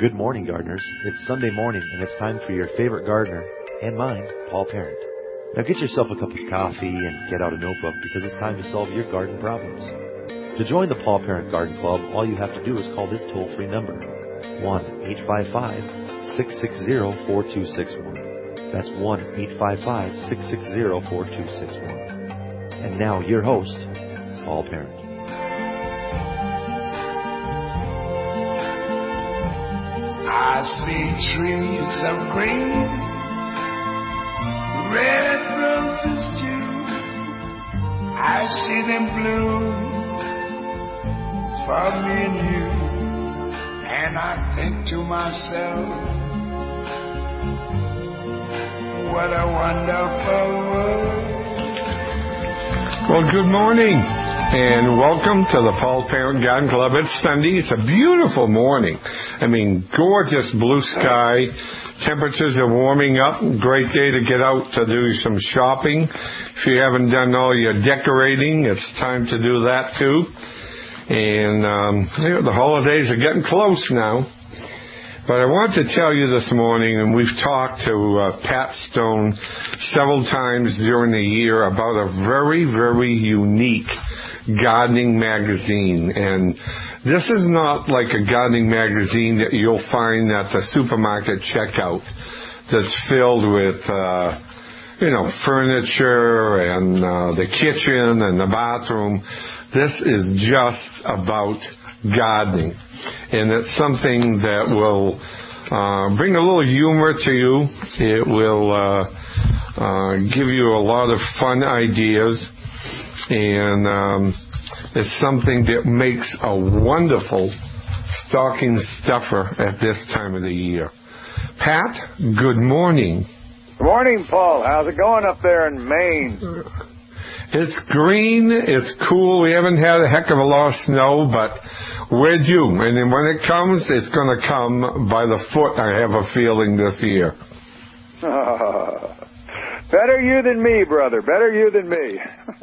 Good morning, gardeners. It's Sunday morning, and it's time for your favorite gardener, and mine, Paul Parent. Now get yourself a cup of coffee and get out a notebook because it's time to solve your garden problems. To join the Paul Parent Garden Club, all you have to do is call this toll-free number, 1-855-660-4261. That's 1-855-660-4261. And now, your host, Paul Parent. I see trees of green, red roses too. I see them bloom for me and you. And I think to myself, what a wonderful world. Well, good morning, and welcome to the Paul Parent Garden Club. It's Sunday. It's a beautiful morning. I mean, gorgeous blue sky. Temperatures are warming up. Great day to get out to do some shopping. If you haven't done all your decorating, it's time to do that too. And the holidays are getting close now. But I want to tell you this morning, and we've talked to Pat Stone several times during the year about a very, very unique gardening magazine. And this is not like a gardening magazine that you'll find at the supermarket checkout that's filled with, furniture and the kitchen and the bathroom. This is just about gardening. And it's something that will bring a little humor to you. It will give you a lot of fun ideas. And it's something that makes a wonderful stocking stuffer at this time of the year. Pat, good morning. Good morning, Paul. How's it going up there in Maine? It's green, it's cool. We haven't had a heck of a lot of snow, but we're due. And then when it comes, it's going to come by the foot, I have a feeling, this year. Better you than me, brother. Better you than me.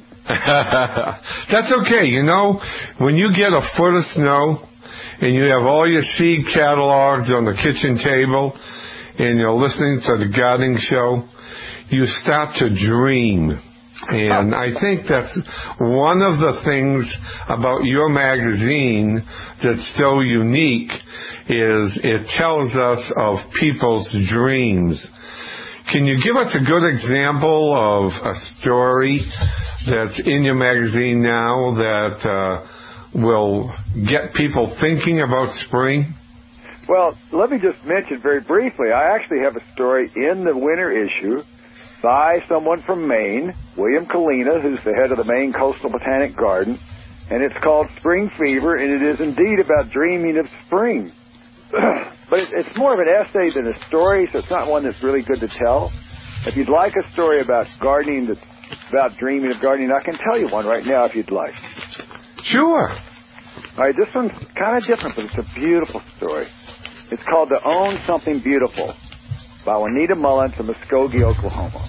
That's okay. You know, when you get a foot of snow and you have all your seed catalogs on the kitchen table and you're listening to the gardening show, you start to dream. And I think that's one of the things about your magazine that's so unique is it tells us of people's dreams. Can you give us a good example of a story that's in your magazine now that will get people thinking about spring? Well, let me just mention very briefly, I actually have a story in the winter issue by someone from Maine, William Kalina, who's the head of the Maine Coastal Botanic Garden, and it's called Spring Fever, and it is indeed about dreaming of spring. But it's more of an essay than a story, so it's not one that's really good to tell. If you'd like a story about gardening that's about dreaming of gardening, I can tell you one right now if you'd like. Sure. All right, this one's kind of different, but it's a beautiful story. It's called To Own Something Beautiful by Juanita Mullen from Muskogee, Oklahoma.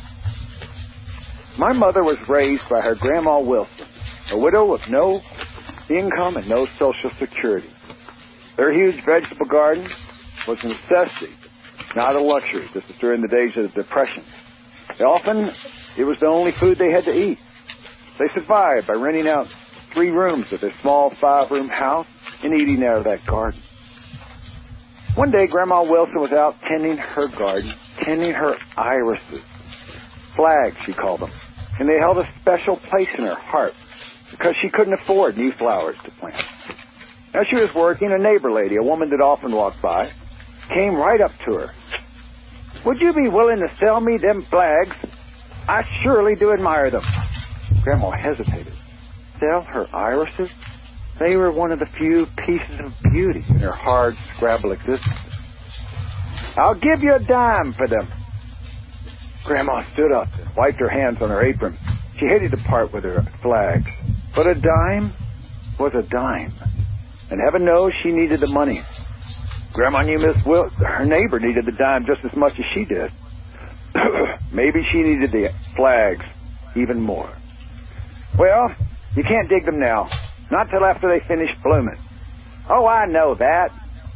My mother was raised by her Grandma Wilson, a widow with no income and no Social Security. Their huge vegetable garden was a necessity, not a luxury. This was during the days of the Depression. Often, it was the only food they had to eat. They survived by renting out 3 rooms of their small 5-room house and eating out of that garden. One day, Grandma Wilson was out tending her garden, tending her irises. Flags, she called them. And they held a special place in her heart because she couldn't afford new flowers to plant. As she was working, a neighbor lady, a woman that often walked by, came right up to her. Would you be willing to sell me them flags? I surely do admire them. Grandma hesitated. Sell her irises? They were one of the few pieces of beauty in her hard, scrabble existence. I'll give you a dime for them. Grandma stood up and wiped her hands on her apron. She hated to part with her flags, but a dime was a dime. And heaven knows she needed the money. Grandma knew her neighbor needed the dime just as much as she did. Maybe she needed the flags even more. Well, you can't dig them now. Not till after they finish blooming. Oh, I know that.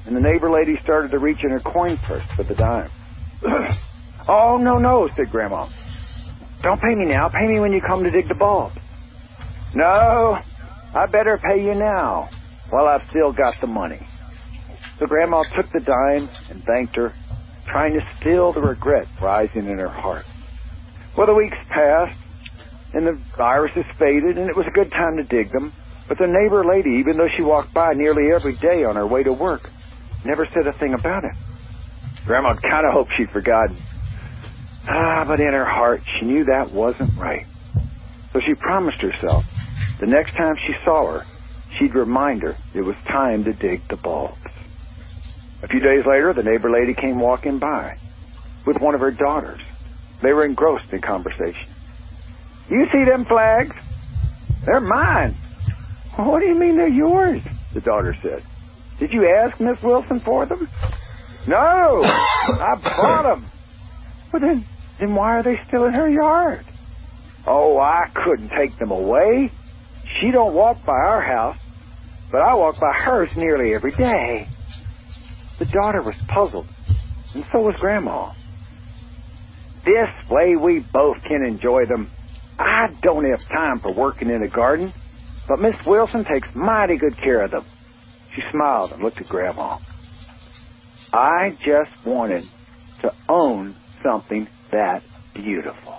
and the neighbor lady started to reach in her coin purse for the dime. "Oh, no," said Grandma. "Don't pay me now. Pay me when you come to dig the bulbs." "No, I better pay you now while I've still got the money." So Grandma took the dime and thanked her, trying to still the regret rising in her heart. Well, the weeks passed, and the viruses faded, and it was a good time to dig them. But the neighbor lady, even though she walked by nearly every day on her way to work, never said a thing about it. Grandma kind of hoped she'd forgotten. But in her heart, she knew that wasn't right. So she promised herself the next time she saw her, she'd remind her it was time to dig the bulbs. A few days later, the neighbor lady came walking by with one of her daughters. They were engrossed in conversation. "You see them flags? They're mine." "What do you mean they're yours?" the daughter said. "Did you ask Miss Wilson for them?" "No, I bought them." "Well, then why are they still in her yard?" "Oh, I couldn't take them away. She don't walk by our house, but I walk by hers nearly every day." The daughter was puzzled, and so was Grandma. "This way we both can enjoy them. I don't have time for working in the garden, but Miss Wilson takes mighty good care of them." She smiled and looked at Grandma. "I just wanted to own something that beautiful."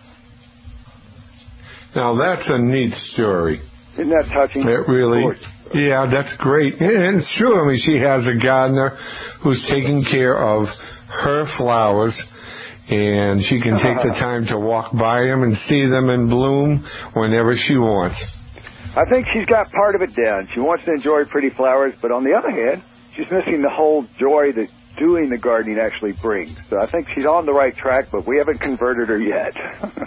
Now, that's a neat story. Isn't that touching? It really, yeah, that's great. And it's true. I mean, she has a gardener who's taking care of her flowers, and she can take the time to walk by them and see them in bloom whenever she wants. I think she's got part of it down. She wants to enjoy pretty flowers, but on the other hand, she's missing the whole joy that doing the gardening actually brings. So I think she's on the right track, but we haven't converted her yet.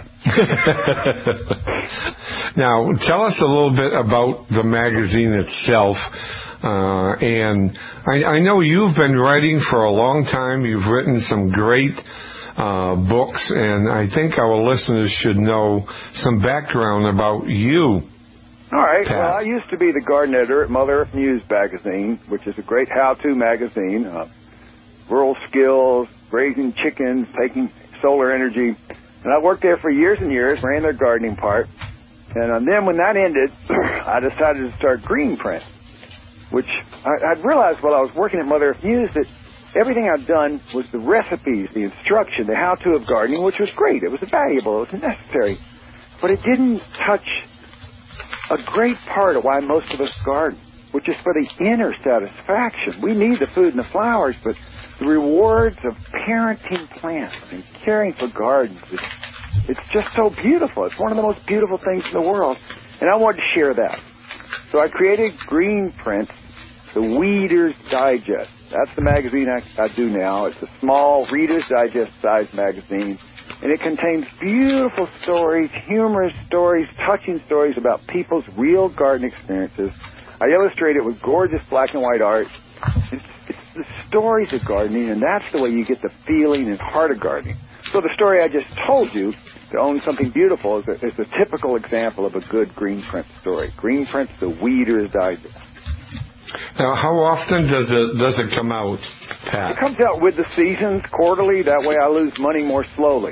Now, tell us a little bit about the magazine itself. And I know you've been writing for a long time. You've written some great books, and I think our listeners should know some background about you. All right. Pat. Well, I used to be the garden editor at Mother Earth News magazine, which is a great how-to magazine. Rural skills, raising chickens, taking solar energy. And I worked there for years and years, ran their gardening part. And then when that ended, I decided to start Greenprint, which I'd realized while I was working at Mother Earth News that everything I'd done was the recipes, the instruction, the how-to of gardening, which was great. It was valuable. It was necessary. But it didn't touch a great part of why most of us garden, which is for the inner satisfaction. We need the food and the flowers, but the rewards of parenting plants and caring for gardens, it's just so beautiful. It's one of the most beautiful things in the world, and I wanted to share that. So I created Greenprint, the Weeder's Digest. That's the magazine I do now. It's a small Reader's Digest size magazine, and it contains beautiful stories, humorous stories, touching stories about people's real garden experiences. I illustrate it with gorgeous black and white art. It's the stories of gardening, and that's the way you get the feeling and heart of gardening. So the story I just told you, to own something beautiful, is a typical example of a good Greenprint story. Greenprint's the Weeder's Digest. Now, how often does it come out, Pat? It comes out with the seasons, quarterly. That way I lose money more slowly.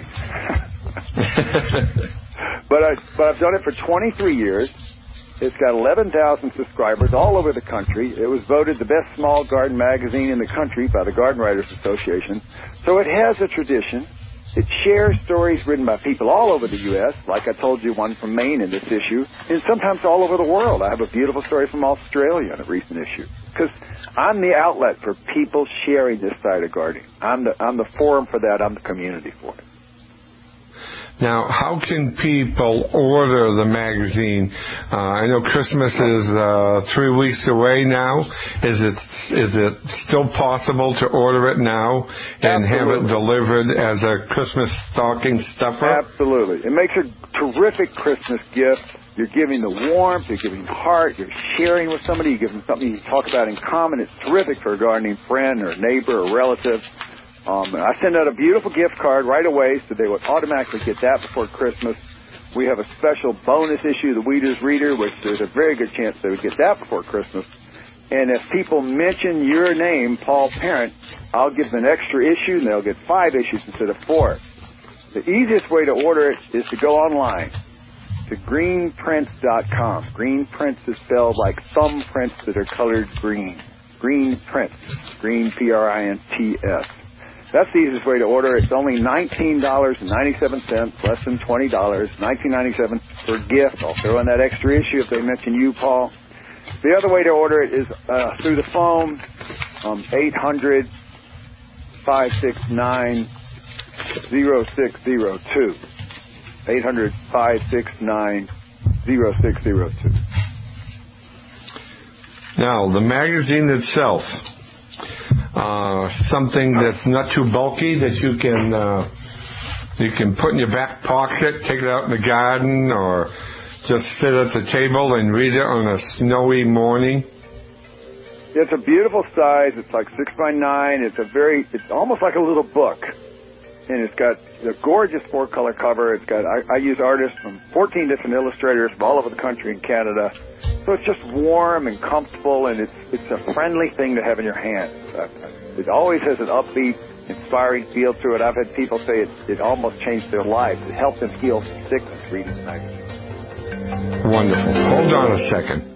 But I've done it for 23 years. It's got 11,000 subscribers all over the country. It was voted the best small garden magazine in the country by the Garden Writers Association. So it has a tradition. It shares stories written by people all over the U.S., like I told you, one from Maine in this issue, and sometimes all over the world. I have a beautiful story from Australia in a recent issue. Because I'm the outlet for people sharing this side of gardening. I'm the forum for that. I'm the community for it. Now, how can people order the magazine? I know Christmas is 3 weeks away now. Is it still possible to order it now and have it delivered as a Christmas stocking stuffer? Absolutely. It makes a terrific Christmas gift. You're giving the warmth, you're giving heart, you're sharing with somebody, you're giving something you talk about in common. It's terrific for a gardening friend or neighbor or relative. I send out a beautiful gift card right away, so they would automatically get that before Christmas. We have a special bonus issue, the Weeder's Reader, which there's a very good chance they would get that before Christmas. And if people mention your name, Paul Parent, I'll give them an extra issue, and they'll get 5 issues instead of 4. The easiest way to order it is to go online to greenprints.com. Green prints is spelled like thumbprints that are colored green. Green Prints. Green, P-R-I-N-T-S. That's the easiest way to order. It's only $19.97, less than $20, $19.97 for gift. I'll throw in that extra issue if they mention you, Paul. The other way to order it is through the phone, 800-569-0602. 800-569-0602. Now, the magazine itself, something that's not too bulky that you can put in your back pocket, take it out in the garden, or just sit at the table and read it on a snowy morning. It's a beautiful size. It's like 6 by 9. It's almost like a little book. And it's got a gorgeous 4-color cover. It's got, I use artists from 14 different illustrators from all over the country and Canada. So it's just warm and comfortable, and it's a friendly thing to have in your hand. It always has an upbeat, inspiring feel to it. I've had people say it almost changed their lives. It helped them heal from sickness reading the magazine. Wonderful. Hold on a second.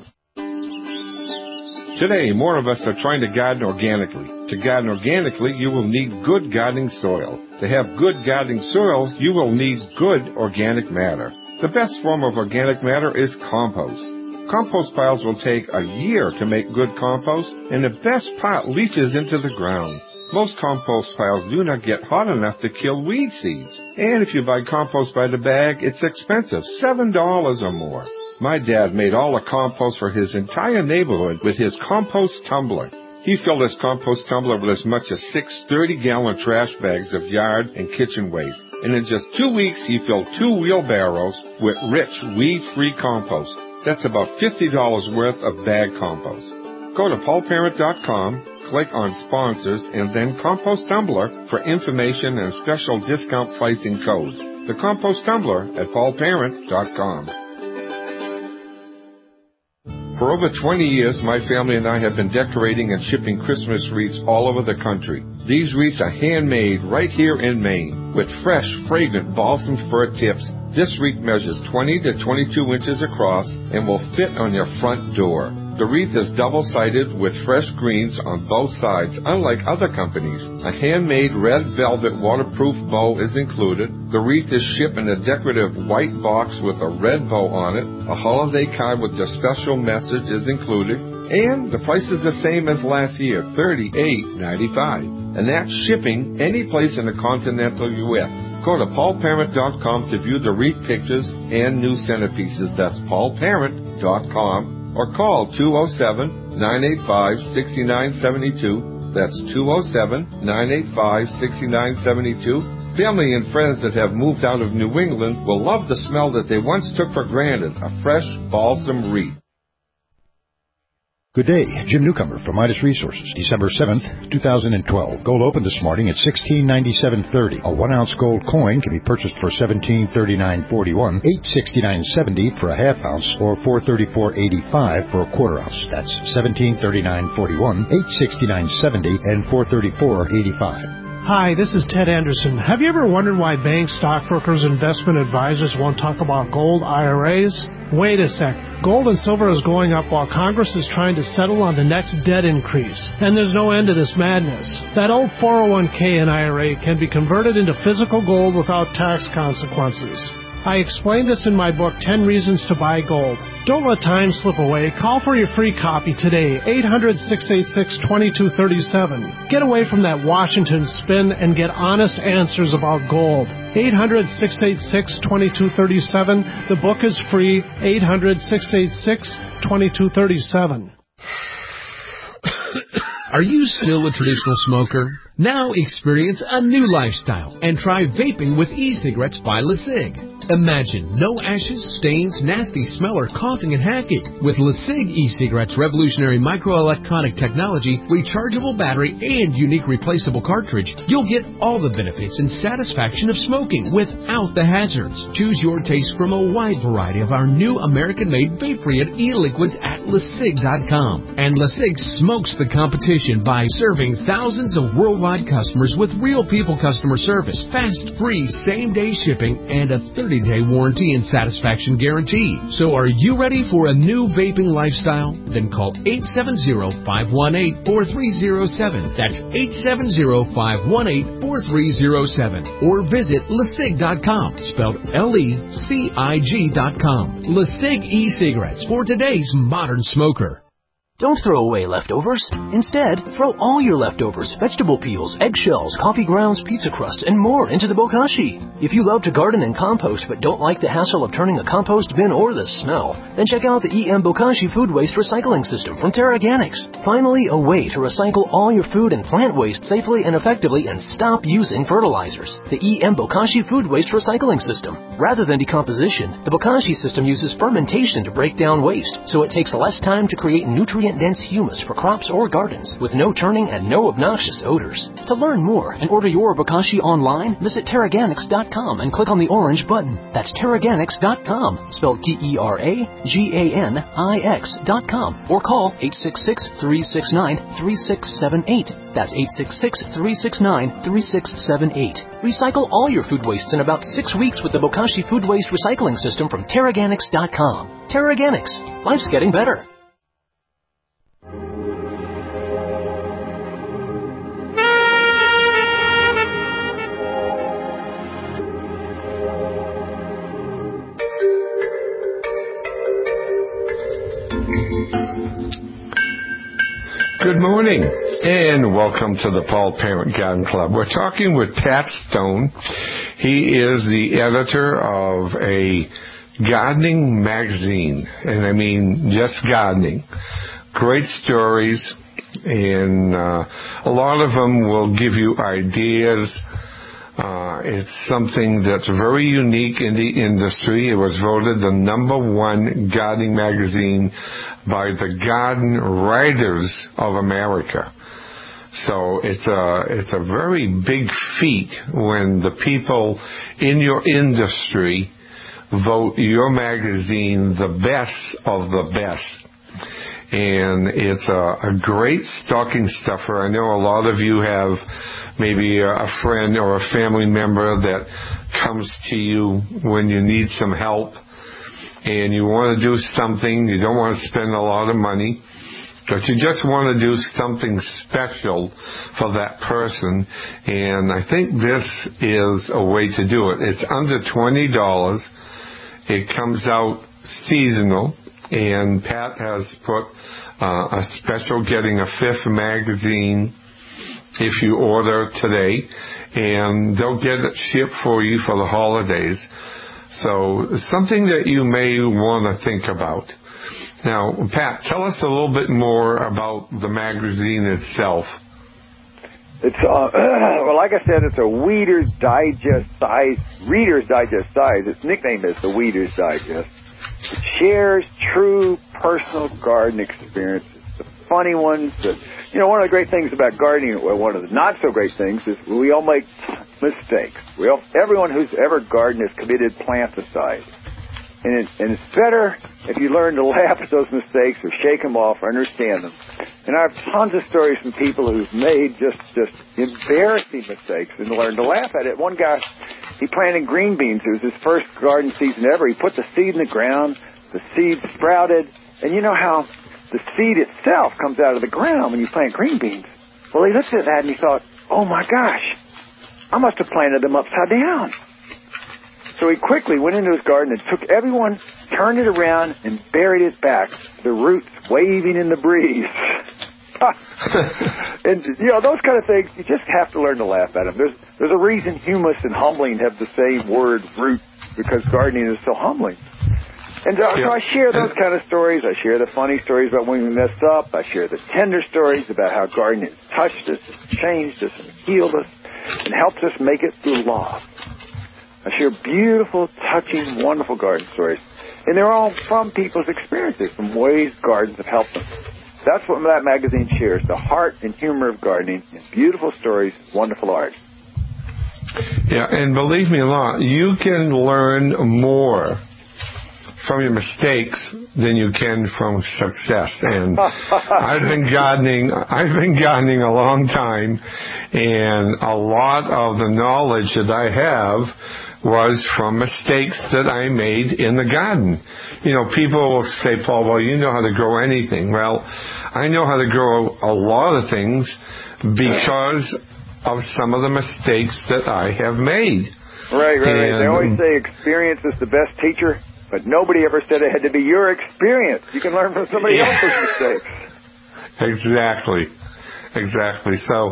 Today, more of us are trying to garden organically. To garden organically, you will need good gardening soil. To have good gardening soil, you will need good organic matter. The best form of organic matter is compost. Compost piles will take a year to make good compost, and the best part leaches into the ground. Most compost piles do not get hot enough to kill weed seeds. And if you buy compost by the bag, it's expensive, $7 or more. My dad made all the compost for his entire neighborhood with his compost tumbler. He filled his compost tumbler with as much as 6 30-gallon trash bags of yard and kitchen waste. And in just 2 weeks, he filled 2 wheelbarrows with rich, weed-free compost. That's about $50 worth of bag compost. Go to paulparent.com, click on Sponsors, and then Compost Tumbler for information and special discount pricing code. The Compost Tumbler at paulparent.com. For over 20 years, my family and I have been decorating and shipping Christmas wreaths all over the country. These wreaths are handmade right here in Maine with fresh, fragrant balsam fir tips. This wreath measures 20 to 22 inches across and will fit on your front door. The wreath is double-sided with fresh greens on both sides, unlike other companies. A handmade red velvet waterproof bow is included. The wreath is shipped in a decorative white box with a red bow on it. A holiday card with a special message is included. And the price is the same as last year, $38.95. And that's shipping any place in the continental U.S. Go to paulparent.com to view the wreath pictures and new centerpieces. That's paulparent.com. Or call 207-985-6972. That's 207-985-6972. Family and friends that have moved out of New England will love the smell that they once took for granted, a fresh balsam wreath. Good day, Jim Newcomer from Midas Resources, December 7th, 2012. Gold opened this morning at $16.9730. A 1-ounce gold coin can be purchased for $17.3941, $8.6970 for a half ounce, or $4.3485 for a quarter ounce. That's $17.3941, $8.6970, and $4.3485. Hi, this is Ted Anderson. Have you ever wondered why banks, stockbrokers, investment advisors won't talk about gold IRAs? Wait a sec. Gold and silver is going up while Congress is trying to settle on the next debt increase. And there's no end to this madness. That old 401k and IRA can be converted into physical gold without tax consequences. I explained this in my book, 10 Reasons to Buy Gold. Don't let time slip away. Call for your free copy today, 800-686-2237. Get away from that Washington spin and get honest answers about gold. 800-686-2237. The book is free, 800-686-2237. Are you still a traditional smoker? Now experience a new lifestyle and try vaping with e-cigarettes by LeSig. Imagine no ashes, stains, nasty smell, or coughing and hacking. With LeSig e-cigarettes' revolutionary microelectronic technology, rechargeable battery, and unique replaceable cartridge, you'll get all the benefits and satisfaction of smoking without the hazards. Choose your taste from a wide variety of our new American-made vape-free e-liquids at LeSig.com. And LeSig smokes the competition by serving thousands of worldwide customers with real people customer service, fast, free, same-day shipping, and a 30-day warranty and satisfaction guarantee. So are you ready for a new vaping lifestyle? Then call 870-518-4307. That's 870-518-4307. Or visit LeSig.com, spelled LECIG.com. LeSig e-cigarettes for today's modern smoker. Don't throw away leftovers. Instead, throw all your leftovers, vegetable peels, eggshells, coffee grounds, pizza crusts, and more into the bokashi. If you love to garden and compost but don't like the hassle of turning a compost bin or the smell, then check out the EM Bokashi Food Waste Recycling System from TerraGanix. Finally, a way to recycle all your food and plant waste safely and effectively and stop using fertilizers. The EM Bokashi Food Waste Recycling System. Rather than decomposition, the Bokashi system uses fermentation to break down waste, so it takes less time to create nutrient-dense humus for crops or gardens, with no turning and no obnoxious odors. To learn more and order your Bokashi online, visit TerraGanix.com and click on the orange button. That's TerraGanix.com, spelled TerraGanix.com, or call 866-369-3678. That's 866-369-3678. Recycle all your food wastes in about 6 weeks with the Bokashi Food Waste Recycling System from TerraGanix.com. TerraGanix. Life's getting better. Good morning, and welcome to the Paul Parent Garden Club. We're talking with Pat Stone. He is the editor of a gardening magazine, and I mean just gardening. Great stories, and a lot of them will give you ideas. It's something that's very unique in the industry. It was voted the #1 gardening magazine by the Garden Writers of America. So it's a very big feat when the people in your industry vote your magazine the best of the best. And it's a great stocking stuffer. I know a lot of you have maybe a friend or a family member that comes to you when you need some help and you want to do something. You don't want to spend a lot of money, but you just want to do something special for that person. And I think this is a way to do it. It's under $20. It comes out seasonal. And Pat has put a special getting a 5th magazine if you order today, and they'll get it shipped for you for the holidays. So something that you may want to think about. Now, Pat, tell us a little bit more about the magazine itself. It's well, like I said, it's a Reader's Digest size. Its nickname is the Reader's Digest. It shares true personal garden experiences, the funny ones. One of the great things about gardening, or one of the not so great things, is we all make mistakes. Everyone who's ever gardened has committed planticide. And it's better if you learn to laugh at those mistakes or shake them off or understand them. And I have tons of stories from people who've made just embarrassing mistakes and learned to laugh at it. One guy, he planted green beans. It was his first garden season ever. He put the seed in the ground. The seed sprouted. And you know how the seed itself comes out of the ground when you plant green beans? Well, he looked at that and he thought, oh, my gosh, I must have planted them upside down. So he quickly went into his garden and took everyone, turned it around, and buried it back, the roots waving in the breeze. And, those kind of things, you just have to learn to laugh at them. There's a reason humus and humbling have the same word, root, because gardening is so humbling. And so I share those kind of stories. I share the funny stories about when we messed up. I share the tender stories about how gardening has touched us, and changed us, and healed us, and helped us make it through loss. I share beautiful, touching, wonderful garden stories. And they're all from people's experiences, from ways gardens have helped them. That's what that magazine shares, the heart and humor of gardening, and beautiful stories, wonderful art. Yeah, and believe me, you can learn more from your mistakes than you can from success. And I've been gardening a long time, and a lot of the knowledge that I have was from mistakes that I made in the garden. You know, people will say, Paul, well, you know how to grow anything. Well, I know how to grow a lot of things because of some of the mistakes that I have made. Right. They always say experience is the best teacher, but nobody ever said it had to be your experience. You can learn from somebody else's mistakes. Exactly. So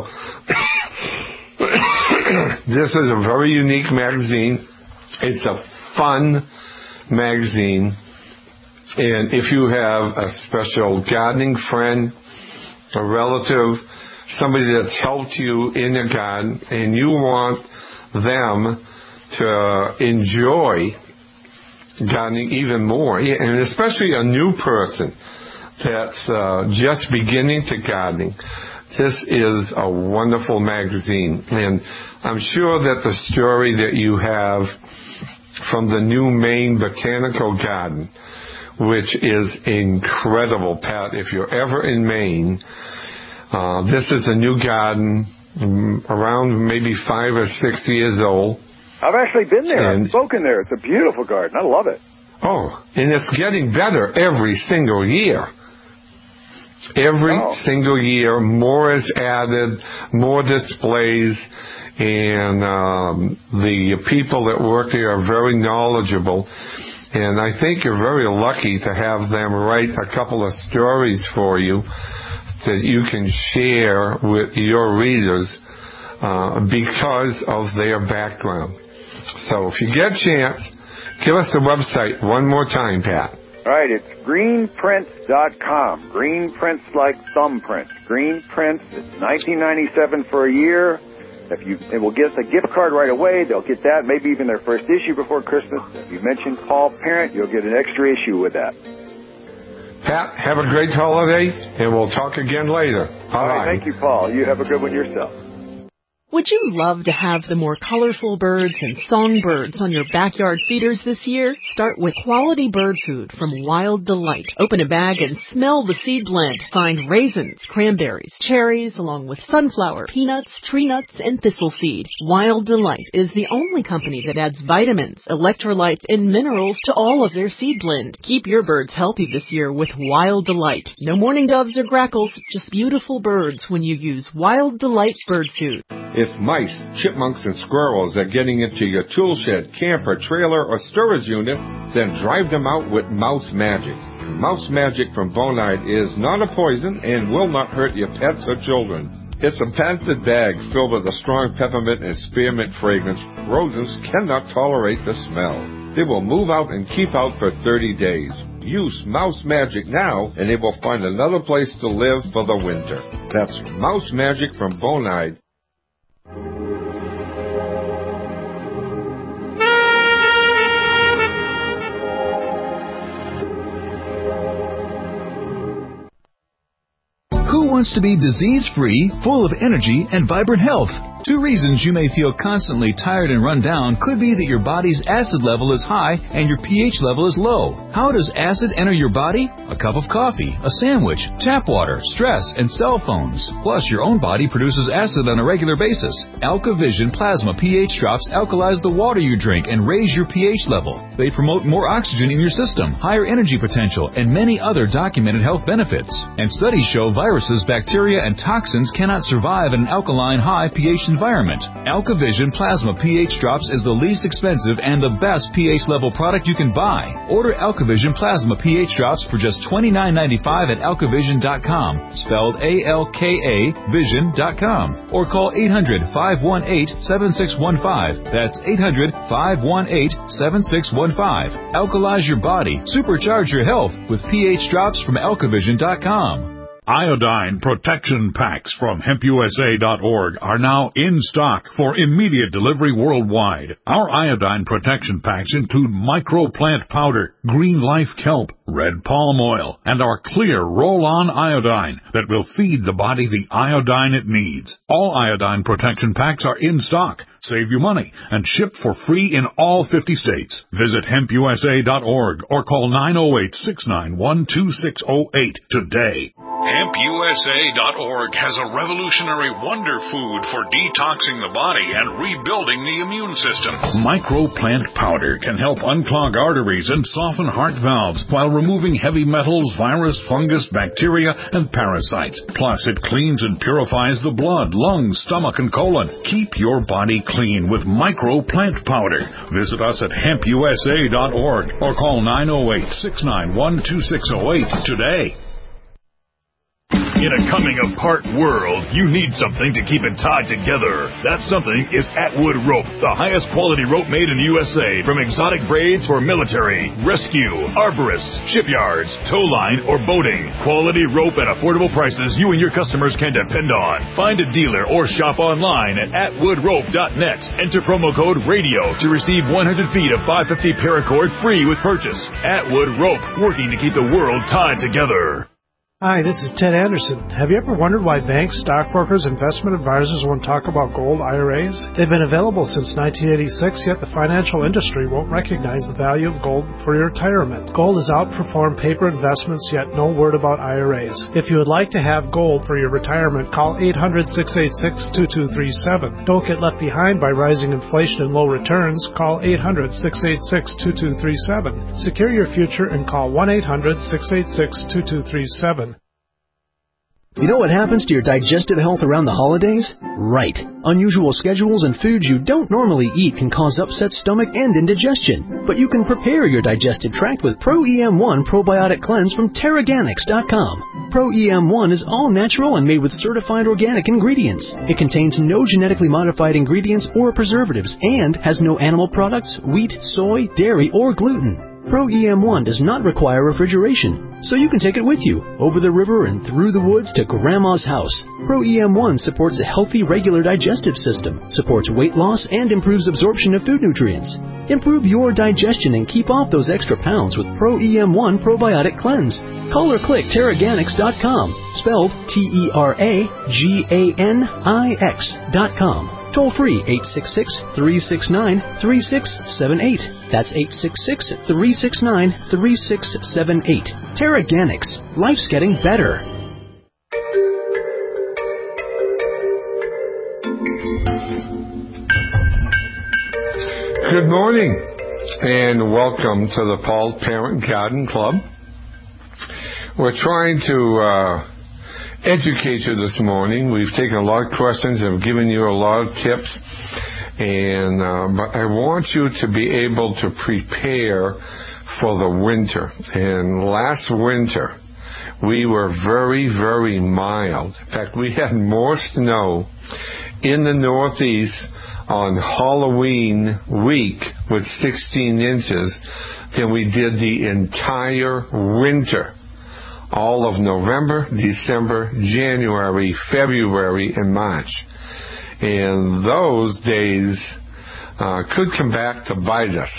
this is a very unique magazine. It's a fun magazine. And if you have a special gardening friend, a relative, somebody that's helped you in your garden, and you want them to enjoy gardening even more, and especially a new person that's just beginning to gardening, this is a wonderful magazine. And I'm sure that the story that you have from the new Maine Botanical Garden, which is incredible, Pat, if you're ever in Maine, this is a new garden, around maybe 5 or 6 years old. I've actually been there. I've spoken there. It's a beautiful garden. I love it. Oh, and it's getting better every single year. Every single year, more is added, more displays, and the people that work there are very knowledgeable. And I think you're very lucky to have them write a couple of stories for you that you can share with your readers because of their background. So if you get a chance, give us the website one more time, Pat. All right, it's greenprints.com. Green prints like thumbprints. Green Prints, it's $19.97 for a year. It will get us a gift card right away. They'll get that, maybe even their first issue before Christmas. If you mention Paul Parent, you'll get an extra issue with that. Pat, have a great holiday, and we'll talk again later. All right, thank you, Paul. You have a good one yourself. Would you love to have the more colorful birds and songbirds on your backyard feeders this year? Start with quality bird food from Wild Delight. Open a bag and smell the seed blend. Find raisins, cranberries, cherries, along with sunflower, peanuts, tree nuts, and thistle seed. Wild Delight is the only company that adds vitamins, electrolytes, and minerals to all of their seed blend. Keep your birds healthy this year with Wild Delight. No mourning doves or grackles, just beautiful birds when you use Wild Delight bird food. If mice, chipmunks, and squirrels are getting into your tool shed, camper, trailer, or storage unit, then drive them out with Mouse Magic. Mouse Magic from Bonide is not a poison and will not hurt your pets or children. It's a patented bag filled with a strong peppermint and spearmint fragrance. Rodents cannot tolerate the smell. They will move out and keep out for 30 days. Use Mouse Magic now, and they will find another place to live for the winter. That's Mouse Magic from Bonide. Who wants to be disease-free, full of energy, and vibrant health? 2 reasons you may feel constantly tired and run down could be that your body's acid level is high and your pH level is low. How does acid enter your body? A cup of coffee, a sandwich, tap water, stress, and cell phones. Plus, your own body produces acid on a regular basis. AlkaVision Plasma pH drops alkalize the water you drink and raise your pH level. They promote more oxygen in your system, higher energy potential, and many other documented health benefits. And studies show viruses, bacteria, and toxins cannot survive in an alkaline high pH environment. AlkaVision Plasma pH Drops is the least expensive and the best pH level product you can buy. Order AlkaVision Plasma pH Drops for just $29.95 at alkavision.com, spelled A-L-K-A vision.com, or call 800-518-7615. That's 800-518-7615. Alkalize your body, supercharge your health with pH Drops from alkavision.com. Iodine protection packs from HempUSA.org are now in stock for immediate delivery worldwide. Our iodine protection packs include microplant powder, green life kelp, red palm oil, and our clear roll-on iodine that will feed the body the iodine it needs. All iodine protection packs are in stock, save you money, and ship for free in all 50 states. Visit HempUSA.org or call 908-691-2608 today. HempUSA.org has a revolutionary wonder food for detoxing the body and rebuilding the immune system. Microplant powder can help unclog arteries and soften heart valves while removing heavy metals, virus, fungus, bacteria, and parasites. Plus, it cleans and purifies the blood, lungs, stomach, and colon. Keep your body clean with Microplant powder. Visit us at HempUSA.org or call 908-691-2608 today. In a coming-apart world, you need something to keep it tied together. That something is Atwood Rope, the highest quality rope made in the USA, from exotic braids for military, rescue, arborists, shipyards, tow line, or boating. Quality rope at affordable prices you and your customers can depend on. Find a dealer or shop online at atwoodrope.net. Enter promo code RADIO to receive 100 feet of 550 paracord free with purchase. Atwood Rope, working to keep the world tied together. Hi, this is Ted Anderson. Have you ever wondered why banks, stockbrokers, investment advisors won't talk about gold IRAs? They've been available since 1986, yet the financial industry won't recognize the value of gold for your retirement. Gold has outperformed paper investments, yet no word about IRAs. If you would like to have gold for your retirement, call 800-686-2237. Don't get left behind by rising inflation and low returns. Call 800-686-2237. Secure your future and call 1-800-686-2237. You know what happens to your digestive health around the holidays? Right. Unusual schedules and foods you don't normally eat can cause upset stomach and indigestion. But you can prepare your digestive tract with Pro-EM1 Probiotic Cleanse from Teraganix.com. Pro-EM1 is all natural and made with certified organic ingredients. It contains no genetically modified ingredients or preservatives and has no animal products, wheat, soy, dairy, or gluten. Pro-EM1 does not require refrigeration, so you can take it with you, over the river and through the woods to Grandma's house. Pro-EM1 supports a healthy, regular digestive system, supports weight loss, and improves absorption of food nutrients. Improve your digestion and keep off those extra pounds with Pro-EM1 Probiotic Cleanse. Call or click Teraganix.com, spelled Teraganix.com. Toll free, 866-369-3678. That's 866-369-3678. Teraganix. Life's getting better. Good morning, and welcome to the Paul Parent Garden Club. We're trying to educate you this morning. We've taken a lot of questions and given you a lot of tips, and but I want you to be able to prepare for the winter. And last winter we were very, very mild. In fact, we had more snow in the Northeast on Halloween week with 16 inches than we did the entire winter. All of November, December, January, February, and March. And those days could come back to bite us.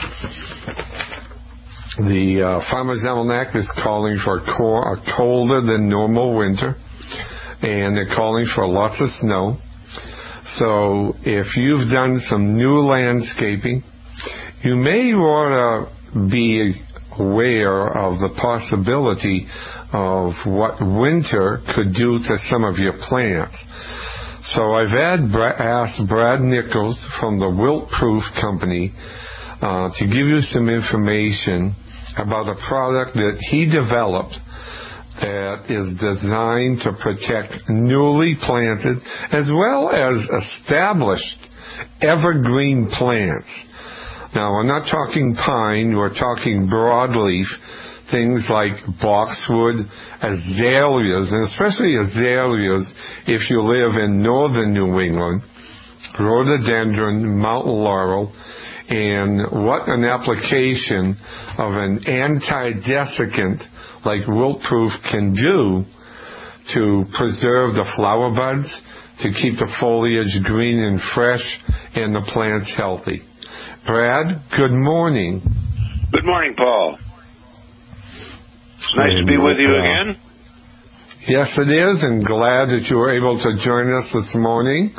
The Farmer's Almanac is calling for a colder than normal winter, and they're calling for lots of snow. So if you've done some new landscaping, you may want to be aware of the possibility of what winter could do to some of your plants. So I've asked Brad Nichols from the Wilt-Proof Company to give you some information about a product that he developed that is designed to protect newly planted as well as established evergreen plants. Now, we're not talking pine, we're talking broadleaf, things like boxwood, azaleas, and especially azaleas if you live in northern New England, rhododendron, mountain laurel, and what an application of an anti-desiccant like Wilt-Proof can do to preserve the flower buds, to keep the foliage green and fresh, and the plants healthy. Brad, good morning. Good morning, Paul. It's nice to be with you again. Yes, it is, and glad that you were able to join us this morning.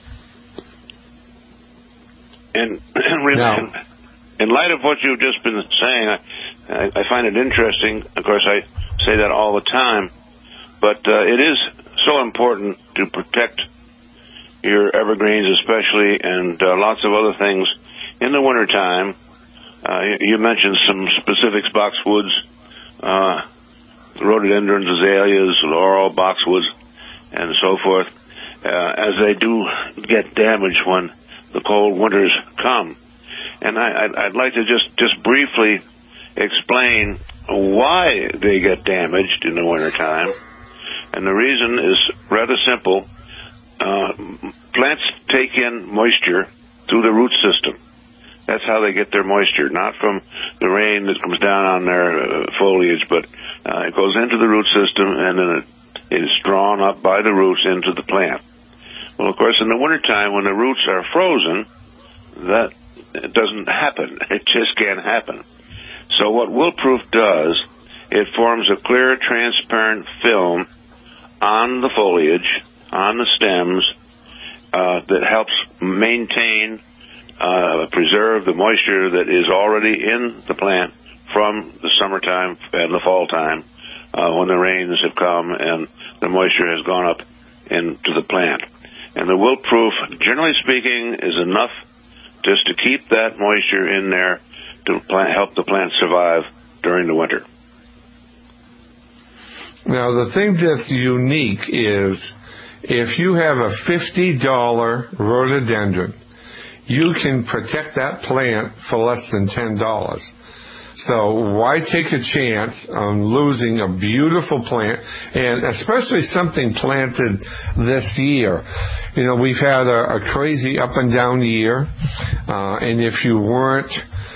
And in light of what you've just been saying, I find it interesting. Of course, I say that all the time, but it is so important to protect your evergreens especially, and lots of other things in the wintertime. You mentioned some specifics, boxwoods, rhododendrons, azaleas, laurel, boxwoods, and so forth, as they do get damaged when the cold winters come. And I'd like to just briefly explain why they get damaged in the wintertime. And the reason is rather simple. Plants take in moisture through the root system. That's how they get their moisture, not from the rain that comes down on their foliage, but it goes into the root system, and then it is drawn up by the roots into the plant. Well, of course, in the wintertime, when the roots are frozen, that doesn't happen. It just can't happen. So what Wilt-Proof does, it forms a clear, transparent film on the foliage, on the stems, that helps maintain, preserve the moisture that is already in the plant from the summertime and the fall time, when the rains have come and the moisture has gone up into the plant. And the Wilt-Proof, generally speaking, is enough just to keep that moisture in there to help the plant survive during the winter. Now, the thing that's unique is if you have a $50 rhododendron, you can protect that plant for less than $10. So why take a chance on losing a beautiful plant, and especially something planted this year? You know, we've had a crazy up and down year, and if you weren't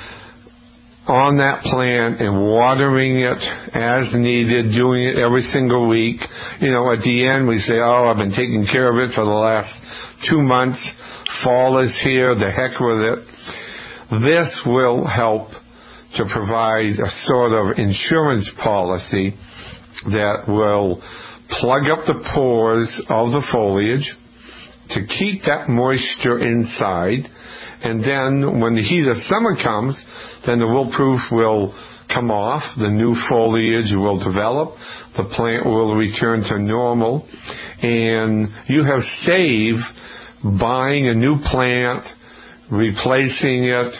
on that plant and watering it as needed, doing it every single week, you know, at the end we say, oh, I've been taking care of it for the last 2 months. Fall is here, the heck with it. This will help to provide a sort of insurance policy that will plug up the pores of the foliage to keep that moisture inside, and then when the heat of summer comes, then the Wilt-Proof will come off, the new foliage will develop, the plant will return to normal, and you have saved buying a new plant, replacing it,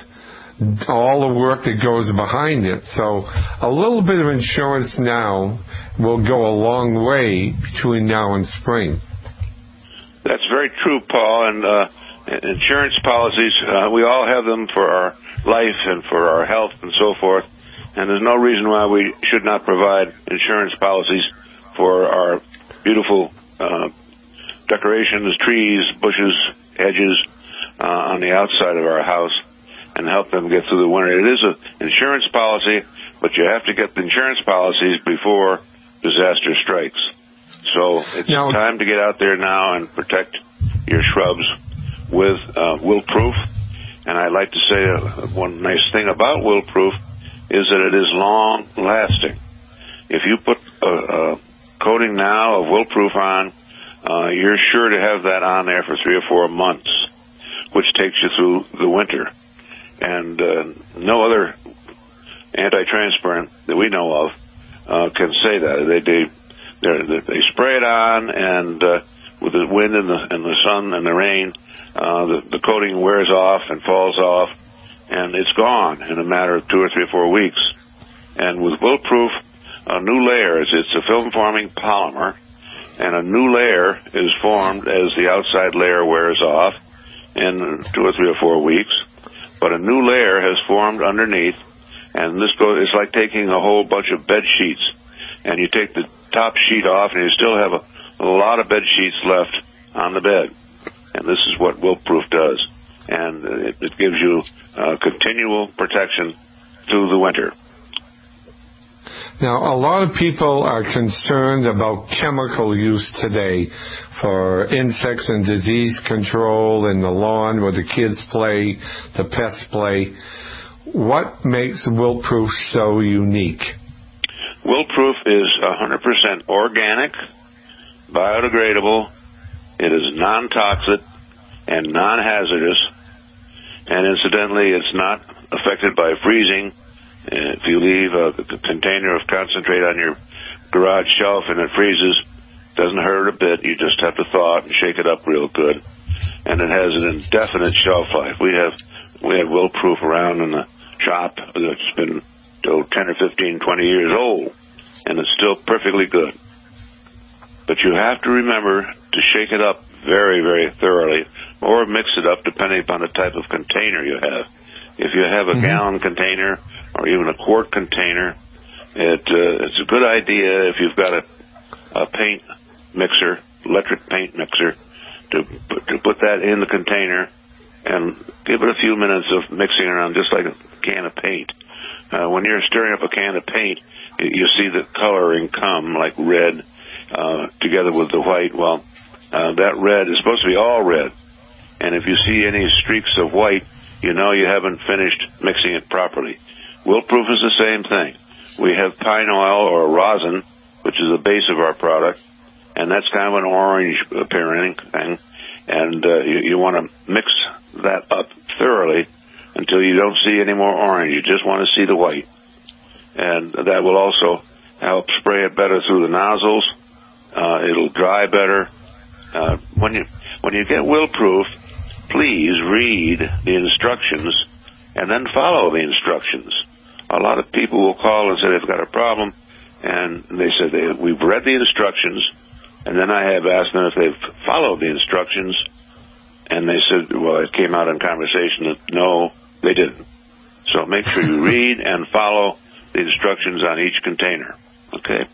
all the work that goes behind it. So a little bit of insurance now will go a long way between now and spring. That's very true, Paul, and insurance policies, we all have them for our life and for our health and so forth, and there's no reason why we should not provide insurance policies for our beautiful decorations, trees, bushes, hedges on the outside of our house, and help them get through the winter. It is an insurance policy, but you have to get the insurance policies before disaster strikes. So it's time to get out there now and protect your shrubs with Wilt-Proof. And I'd like to say one nice thing about Wilt-Proof is that it is long-lasting. If you put a coating now of Wilt-Proof on, you're sure to have that on there for 3 or 4 months, which takes you through the winter. And no other anti-transparent that we know of can say that. They spray it on, and with the wind and the sun and the rain, the coating wears off and falls off, and it's gone in a matter of 2 or 3 or 4 weeks. And with Wilt-Proof, new layers, it's a film-forming polymer, and a new layer is formed as the outside layer wears off in 2 or 3 or 4 weeks. But a new layer has formed underneath, and it's like taking a whole bunch of bed sheets, and you take the top sheet off, and you still have a lot of bed sheets left on the bed. And this is what Wilt-Proof does. And it gives you continual protection through the winter. Now, a lot of people are concerned about chemical use today for insects and disease control in the lawn where the kids play, the pets play. What makes Wilt-Proof so unique? Wilt-Proof is 100% organic, biodegradable. It is non-toxic and non-hazardous. And incidentally, it's not affected by freezing. If you leave a container of concentrate on your garage shelf and it freezes, it doesn't hurt a bit. You just have to thaw it and shake it up real good. And it has an indefinite shelf life. We have Wilt-Proof around in the shop that's been 10 or 15, 20 years old, and it's still perfectly good. But you have to remember to shake it up very, very thoroughly, or mix it up depending upon the type of container you have. If you have a gallon container or even a quart container, it's a good idea if you've got a paint mixer, electric paint mixer, to put that in the container and give it a few minutes of mixing around just like a can of paint. When you're stirring up a can of paint, you see the coloring come like red together with the white. Well, that red is supposed to be all red. And if you see any streaks of white, you know you haven't finished mixing it properly. Wilt-Proof is the same thing. We have pine oil or rosin, which is the base of our product, and that's kind of an orange appearing thing. And you want to mix that up thoroughly until you don't see any more orange. You just want to see the white. And that will also help spray it better through the nozzles. It'll dry better. When you get Wilt-Proof, please read the instructions and then follow the instructions. A lot of people will call and say they've got a problem, and they say we've read the instructions, and then I have asked them if they've followed the instructions, and they said, well, it came out in conversation that no, they didn't. So make sure you read and follow the instructions on each container, okay?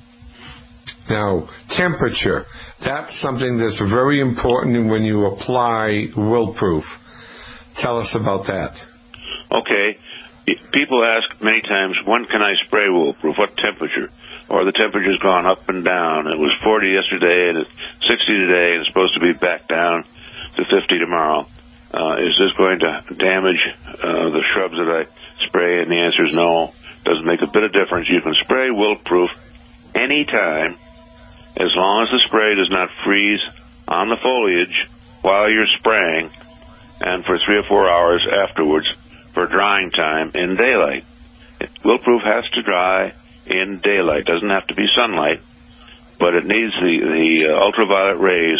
Now, temperature. That's something that's very important when you apply Wilt-Proof. Tell us about that. Okay. People ask many times, when can I spray Wilt-Proof? What temperature? Or the temperature's gone up and down. It was 40 yesterday and it's 60 today and it's supposed to be back down to 50 tomorrow. Is this going to damage the shrubs that I spray? And the answer is no. Doesn't make a bit of difference. You can spray Wilt-Proof anytime, as long as the spray does not freeze on the foliage while you're spraying, and for 3 or 4 hours afterwards for drying time in daylight. Wilt-Proof has to dry in daylight. Doesn't have to be sunlight, but it needs the ultraviolet rays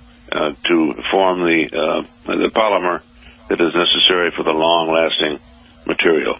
to form the polymer that is necessary for the long-lasting material.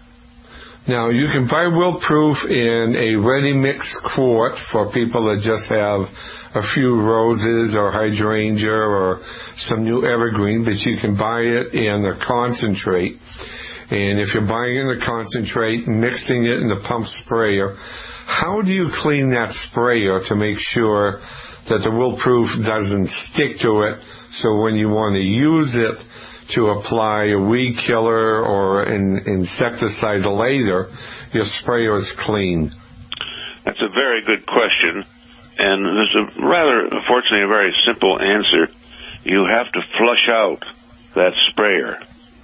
Now, you can buy Wilt-Proof in a ready-mix quart for people that just have a few roses or hydrangea or some new evergreen, but you can buy it in a concentrate. And if you're buying in the concentrate, mixing it in the pump sprayer, how do you clean that sprayer to make sure that the Wilt-Proof doesn't stick to it, so when you want to use it to apply a weed killer or an insecticide later, your sprayer is clean? That's a very good question, and there's unfortunately, a very simple answer. You have to flush out that sprayer.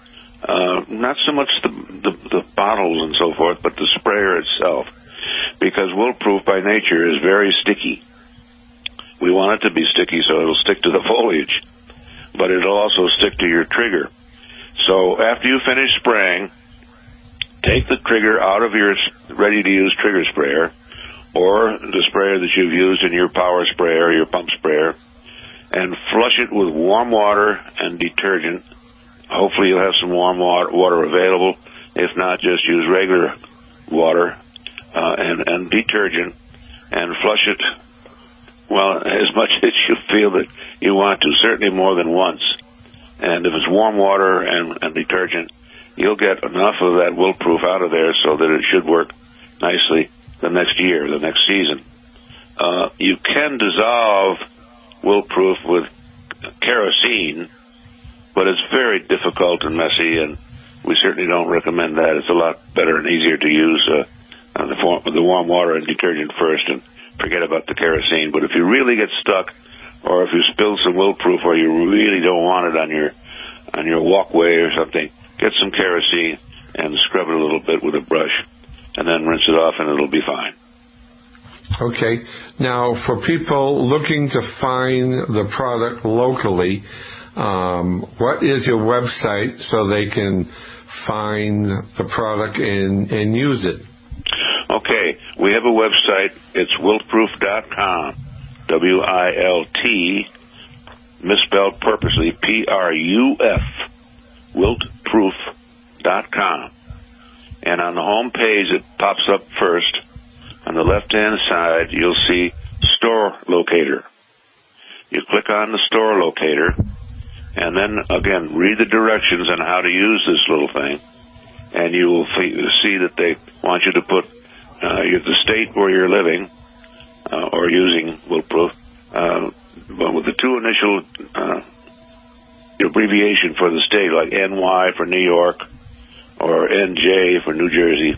Not so much the bottles and so forth, but the sprayer itself, because Wilt-Proof by nature is very sticky. We want it to be sticky so it'll stick to the foliage, but it'll also stick to your trigger. So after you finish spraying, take the trigger out of your ready-to-use trigger sprayer, or the sprayer that you've used in your power sprayer, your pump sprayer, and flush it with warm water and detergent. Hopefully you'll have some warm water available. If not, just use regular water and detergent, and flush it, well, as much as you feel that you want to, certainly more than once. And if it's warm water and detergent, you'll get enough of that Wilt-Proof out of there so that it should work nicely the next year, the next season. You can dissolve Wilt-Proof with kerosene, but it's very difficult and messy, and we certainly don't recommend that. It's a lot better and easier to use the warm water and detergent first, and forget about the kerosene. But if you really get stuck, or if you spill some Wilt-Proof, or you really don't want it on your walkway or something, get some kerosene and scrub it a little bit with a brush, and then rinse it off, and it'll be fine. Okay. Now, for people looking to find the product locally, what is your website so they can find the product and use it? Okay. We have a website. It's wiltproof.com. WILT, misspelled purposely, PRUF, wiltproof.com. And on the home page, it pops up first. On the left-hand side, you'll see Store Locator. You click on the Store Locator, and then, again, read the directions on how to use this little thing, and you will see that they want you to put the state where you're living or using Wilt-Proof, but with the two initial abbreviation for the state, like NY for New York or NJ for New Jersey.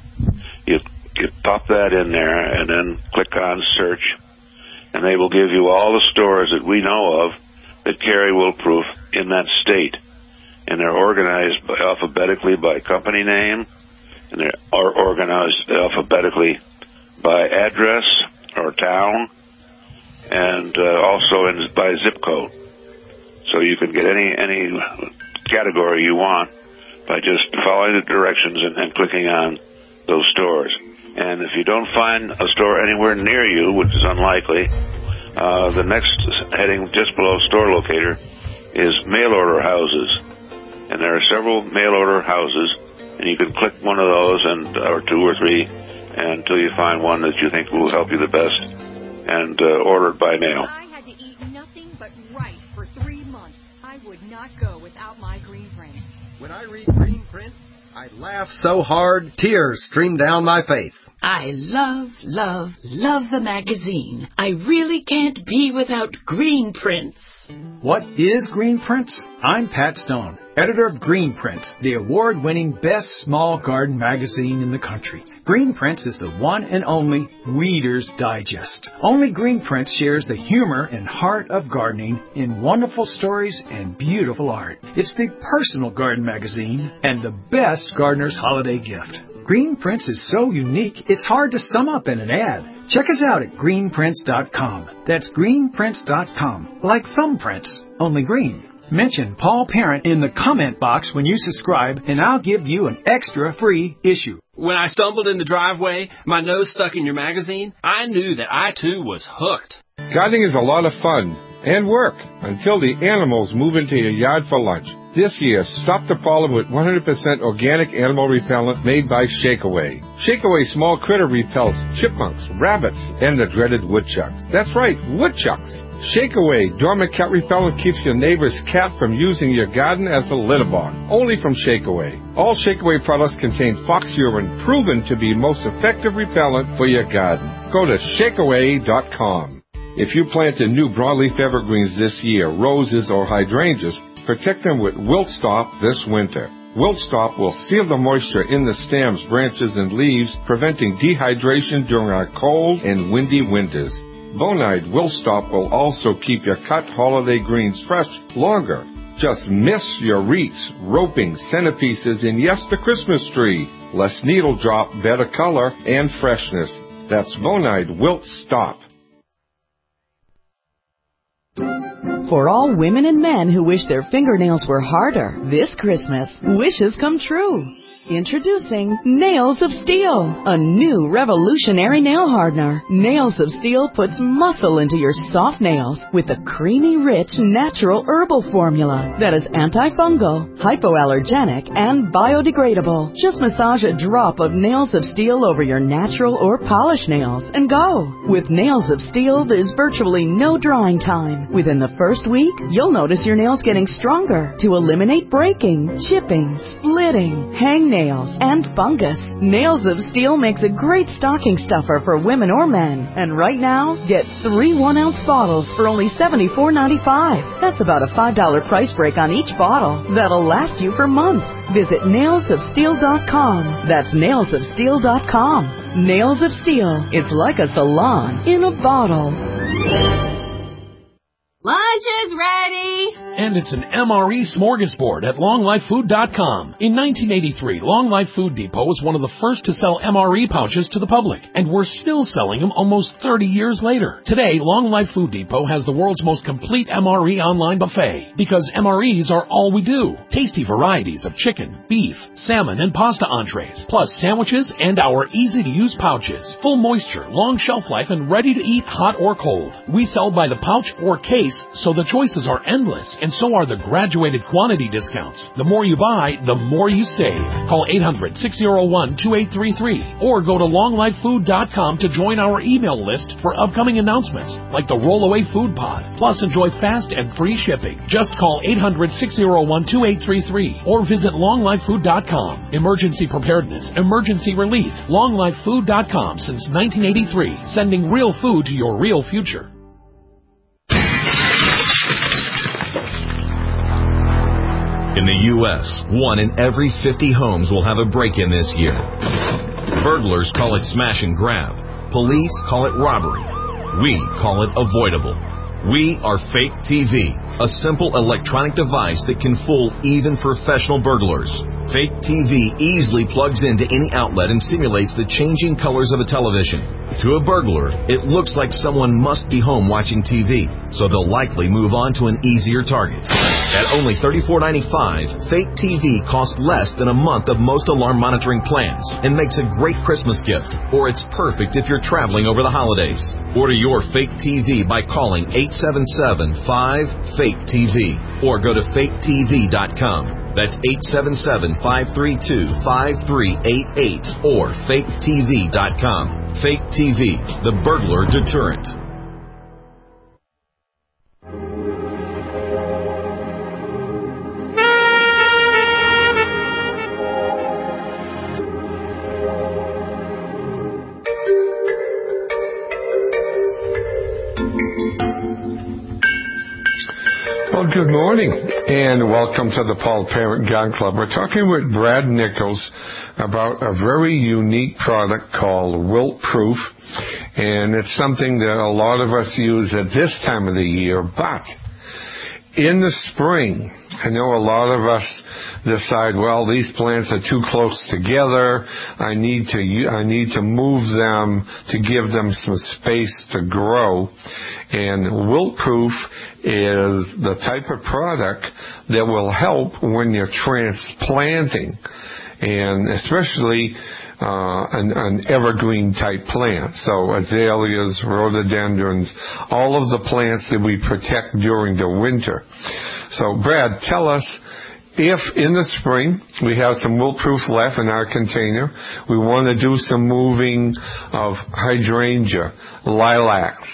You pop that in there and then click on Search, and they will give you all the stores that we know of that carry Wilt-Proof in that state. And they're organized alphabetically by company name, and they're organized alphabetically by address or town, and also by zip code. So you can get any category you want by just following the directions and clicking on those stores. And if you don't find a store anywhere near you, which is unlikely, the next heading just below Store Locator is Mail Order Houses. And there are several mail order houses, and you can click one of those, or two or three, until you find one that you think will help you the best, and order it by mail. I had to eat nothing but rice for 3 months. I would not go without my Green Print. When I read Green Print, I laugh so hard, tears stream down my face. I love, love, love the magazine. I really can't be without Green Prints. What is Green Prints? I'm Pat Stone, editor of Green Prints, the award-winning best small garden magazine in the country. Green Prints is the one and only Reader's Digest. Only Green Prints shares the humor and heart of gardening in wonderful stories and beautiful art. It's the personal garden magazine and the best gardener's holiday gift. Green Prints is so unique, it's hard to sum up in an ad. Check us out at greenprints.com. That's greenprints.com, like thumbprints, only green. Mention Paul Parent in the comment box when you subscribe, and I'll give you an extra free issue. When I stumbled in the driveway, my nose stuck in your magazine, I knew that I too was hooked. Gardening is a lot of fun and work until the animals move into your yard for lunch. This year, stop the problem with 100% organic animal repellent made by Shakeaway. Shakeaway small critter repels chipmunks, rabbits, and the dreaded woodchucks. That's right, woodchucks. Shakeaway dormant cat repellent keeps your neighbor's cat from using your garden as a litter box. Only from Shakeaway. All Shakeaway products contain fox urine, proven to be most effective repellent for your garden. Go to shakeaway.com. If you planted new broadleaf evergreens this year, roses or hydrangeas, protect them with Wilt Stop this winter. Wilt Stop will seal the moisture in the stems, branches, and leaves, preventing dehydration during our cold and windy winters. Bonide Wilt Stop will also keep your cut holiday greens fresh longer. Just miss your wreaths, roping, centerpieces, and yes, the Christmas tree. Less needle drop, better color, and freshness. That's Bonide Wilt Stop. For all women and men who wish their fingernails were harder, this Christmas, wishes come true. Introducing Nails of Steel, a new revolutionary nail hardener. Nails of Steel puts muscle into your soft nails with a creamy, rich, natural herbal formula that is antifungal, hypoallergenic, and biodegradable. Just massage a drop of Nails of Steel over your natural or polished nails and go. With Nails of Steel, there's virtually no drying time. Within the first week, you'll notice your nails getting stronger to eliminate breaking, chipping, splitting, hanging, stunning nails and fungus. Nails of Steel makes a great stocking stuffer for women or men. And right now, get 3 1-ounce bottles for only $74.95. That's about a $5 price break on each bottle. That'll last you for months. Visit nailsofsteel.com. That's nailsofsteel.com. Nails of Steel. It's like a salon in a bottle. Lunch is ready! And it's an MRE smorgasbord at longlifefood.com. In 1983, Long Life Food Depot was one of the first to sell MRE pouches to the public, and we're still selling them almost 30 years later. Today, Long Life Food Depot has the world's most complete MRE online buffet, because MREs are all we do. Tasty varieties of chicken, beef, salmon, and pasta entrees, plus sandwiches and our easy-to-use pouches. Full moisture, long shelf life, and ready to eat hot or cold. We sell by the pouch or case, so the choices are endless, and so are the graduated quantity discounts. The more you buy, the more you save. Call 800-601-2833 or go to longlifefood.com to join our email list for upcoming announcements like the Rollaway Food Pod. Plus, enjoy fast and free shipping. Just call 800-601-2833 or visit longlifefood.com. Emergency preparedness, emergency relief. longlifefood.com since 1983, sending real food to your real future. In the U.S., 1 in every 50 homes will have a break-in this year. Burglars call it smash and grab. Police call it robbery. We call it avoidable. We are Fake TV, a simple electronic device that can fool even professional burglars. Fake TV easily plugs into any outlet and simulates the changing colors of a television. To a burglar, it looks like someone must be home watching TV, so they'll likely move on to an easier target. At only $34.95, Fake TV costs less than a month of most alarm monitoring plans and makes a great Christmas gift, or it's perfect if you're traveling over the holidays. Order your Fake TV by calling 877-5-FAKE-TV or go to faketv.com. That's 877-532-5388 or faketv.com. Fake TV, the burglar deterrent. Well, good morning, and welcome to the Paul Parent Gun Club. We're talking with Brad Nichols about a very unique product called Wilt Proof, and it's something that a lot of us use at this time of the year, but in the spring, I know a lot of us decide, well, these plants are too close together. I need to move them to give them some space to grow. And Wilt Proof is the type of product that will help when you're transplanting, and especially an evergreen type plant. So azaleas, rhododendrons, all of the plants that we protect during the winter. So Brad, tell us, if in the spring we have some Wilt Proof left in our container, we want to do some moving of hydrangea, lilacs,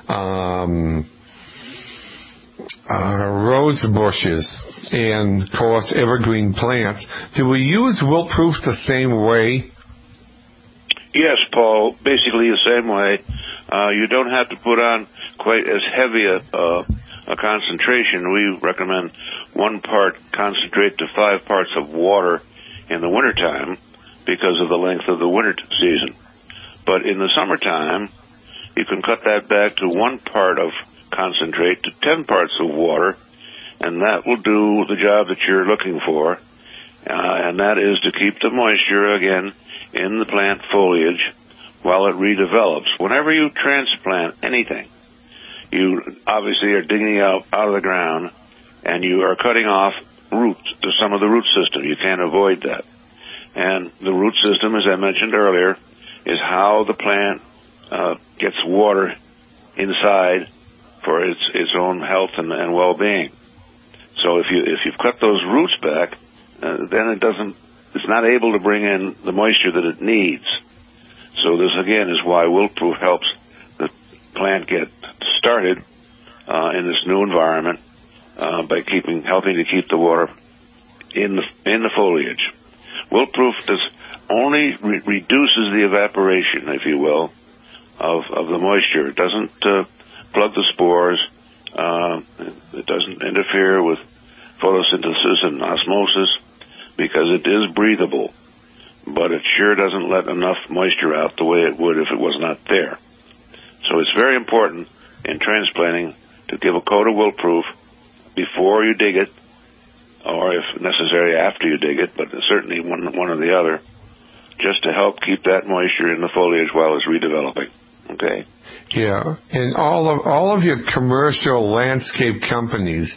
rose bushes, and of course evergreen plants, do we use Wilt Proof the same way? Yes, Paul, basically the same way. You don't have to put on quite as heavy a concentration. We recommend 1 part concentrate to 5 parts of water in the wintertime because of the length of the winter season. But in the summertime, you can cut that back to 1 part of concentrate to 10 parts of water, and that will do the job that you're looking for, and that is to keep the moisture, again, in the plant foliage while it redevelops. Whenever you transplant anything, you obviously are digging out of the ground, and you are cutting off roots to some of the root system. You can't avoid that. And the root system, as I mentioned earlier, is how the plant gets water inside for its own health and well-being. So if you've cut those roots back, then it's not able to bring in the moisture that it needs. So this again is why Wilt Proof helps the plant get started in this new environment by helping to keep the water in the foliage. Wilt-Proof only reduces the evaporation, if you will, of the moisture. It doesn't plug the spores. It doesn't interfere with photosynthesis and osmosis because it is breathable, but it sure doesn't let enough moisture out the way it would if it was not there. So it's very important in transplanting to give a coat of Wilt-Proof before you dig it, or if necessary after you dig it, but certainly one or the other, just to help keep that moisture in the foliage while it's redeveloping. Okay? Yeah, and all of your commercial landscape companies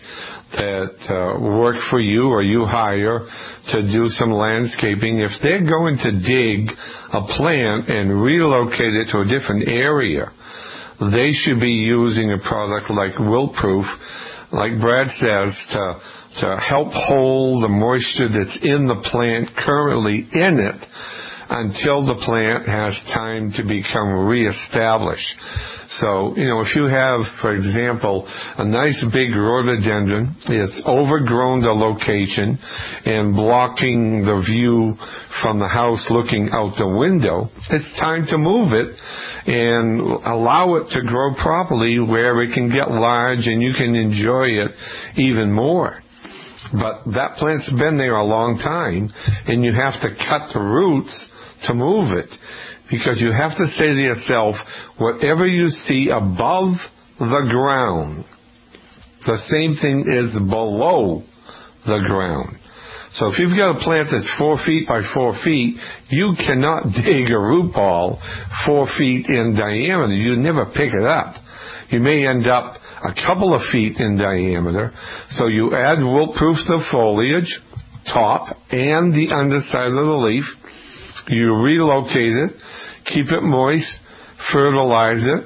that work for you or you hire to do some landscaping, if they're going to dig a plant and relocate it to a different area, they should be using a product like Wilt-Proof, like Brad says, to help hold the moisture that's in the plant currently in it until the plant has time to become reestablished. So, if you have, for example, a nice big rhododendron, it's overgrown the location and blocking the view from the house looking out the window, it's time to move it and allow it to grow properly where it can get large and you can enjoy it even more. But that plant's been there a long time, and you have to cut the roots to move it, because you have to say to yourself, whatever you see above the ground, the same thing is below the ground. So if you've got a plant that's 4 feet by 4 feet, you cannot dig a root ball 4 feet in diameter. You never pick it up. You may end up a couple of feet in diameter. So you add Wilt-Proof to the foliage, top and the underside of the leaf. You relocate it, keep it moist, fertilize it,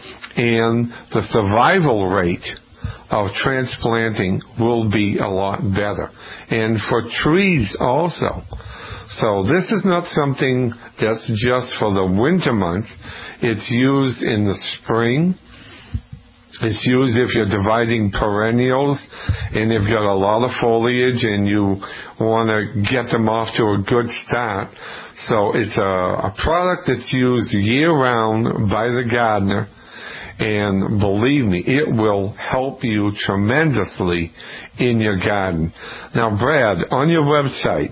and the survival rate of transplanting will be a lot better. And for trees also. So this is not something that's just for the winter months. It's used in the spring. It's used if you're dividing perennials and you've got a lot of foliage and you want to get them off to a good start. So it's a product that's used year-round by the gardener, and believe me, it will help you tremendously in your garden. Now, Brad, on your website,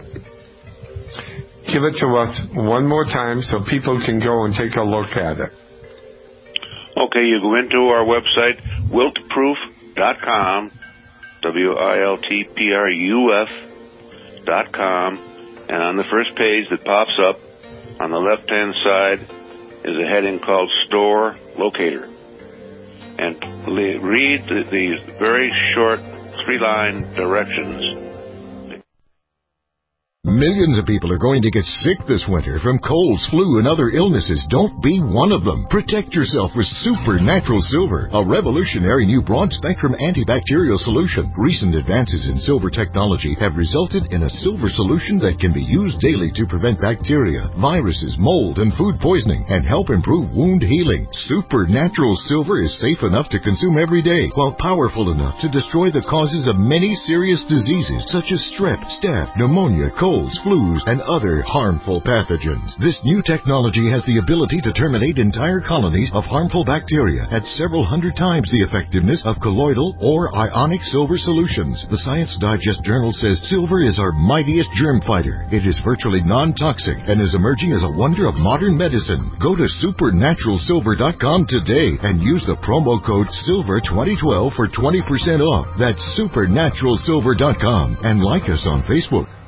give it to us one more time so people can go and take a look at it. Okay, you go into our website, wiltproof.com, WILTPRUF.com, and on the first page that pops up, on the left-hand side, is a heading called Store Locator. And read the very short 3-line directions. Millions of people are going to get sick this winter from colds, flu, and other illnesses. Don't be one of them. Protect yourself with Supernatural Silver, a revolutionary new broad-spectrum antibacterial solution. Recent advances in silver technology have resulted in a silver solution that can be used daily to prevent bacteria, viruses, mold, and food poisoning, and help improve wound healing. Supernatural Silver is safe enough to consume every day, while powerful enough to destroy the causes of many serious diseases such as strep, staph, pneumonia, colds, flus, and other harmful pathogens. This new technology has the ability to terminate entire colonies of harmful bacteria at several hundred times the effectiveness of colloidal or ionic silver solutions. The Science Digest journal says silver is our mightiest germ fighter. It is virtually non-toxic and is emerging as a wonder of modern medicine. Go to supernaturalsilver.com today and use the promo code SILVER2012 for 20% off. That's supernaturalsilver.com, and like us on Facebook.